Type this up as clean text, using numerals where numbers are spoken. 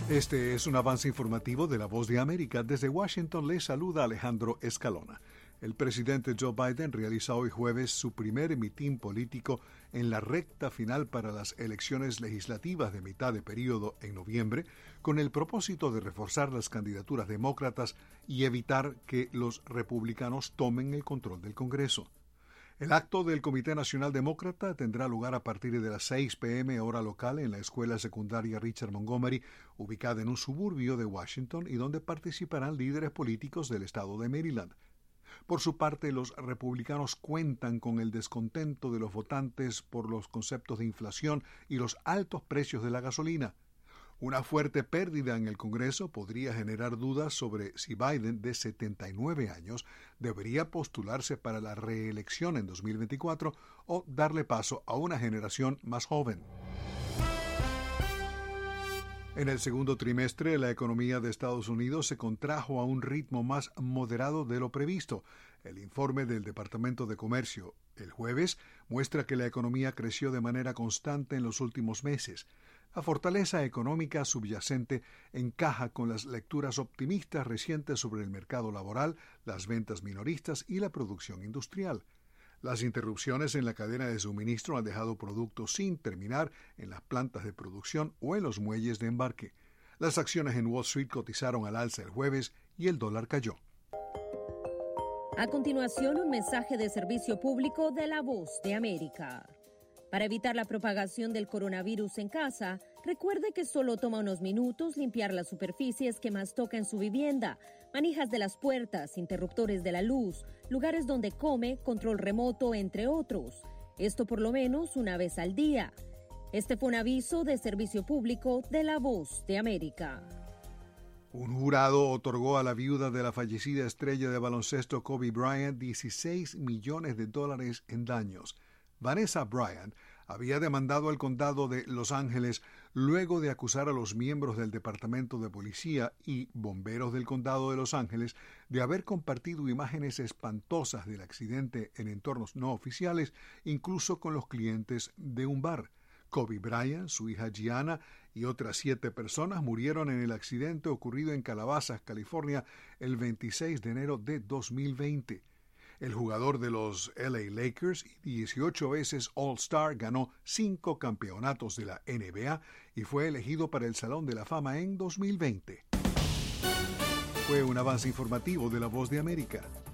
Este es un avance informativo de La Voz de América. Desde Washington le saluda Alejandro Escalona. El presidente Joe Biden realiza hoy jueves su primer mitin político en la recta final para las elecciones legislativas de mitad de período en noviembre, con el propósito de reforzar las candidaturas demócratas y evitar que los republicanos tomen el control del Congreso. El acto del Comité Nacional Demócrata tendrá lugar a partir de las 6 p.m. hora local en la escuela secundaria Richard Montgomery, ubicada en un suburbio de Washington y donde participarán líderes políticos del estado de Maryland. Por su parte, los republicanos cuentan con el descontento de los votantes por los conceptos de inflación y los altos precios de la gasolina. Una fuerte pérdida en el Congreso podría generar dudas sobre si Biden, de 79 años, debería postularse para la reelección en 2024 o darle paso a una generación más joven. En el segundo trimestre, la economía de Estados Unidos se contrajo a un ritmo más moderado de lo previsto. El informe del Departamento de Comercio, el jueves, muestra que la economía creció de manera constante en los últimos meses. La fortaleza económica subyacente encaja con las lecturas optimistas recientes sobre el mercado laboral, las ventas minoristas y la producción industrial. Las interrupciones en la cadena de suministro han dejado productos sin terminar en las plantas de producción o en los muelles de embarque. Las acciones en Wall Street cotizaron al alza el jueves y el dólar cayó. A continuación, un mensaje de servicio público de La Voz de América. Para evitar la propagación del coronavirus en casa, recuerde que solo toma unos minutos limpiar las superficies que más toca en su vivienda, manijas de las puertas, interruptores de la luz, lugares donde come, control remoto, entre otros. Esto por lo menos una vez al día. Este fue un aviso de servicio público de La Voz de América. Un jurado otorgó a la viuda de la fallecida estrella de baloncesto Kobe Bryant $16 millones en daños. Vanessa Bryant había demandado al condado de Los Ángeles luego de acusar a los miembros del Departamento de Policía y bomberos del condado de Los Ángeles de haber compartido imágenes espantosas del accidente en entornos no oficiales, incluso con los clientes de un bar. Kobe Bryant, su hija Gianna y otras 7 personas murieron en el accidente ocurrido en Calabasas, California, el 26 de enero de 2020. El jugador de los LA Lakers y 18 veces All-Star ganó 5 campeonatos de la NBA y fue elegido para el Salón de la Fama en 2020. Fue un avance informativo de La Voz de América.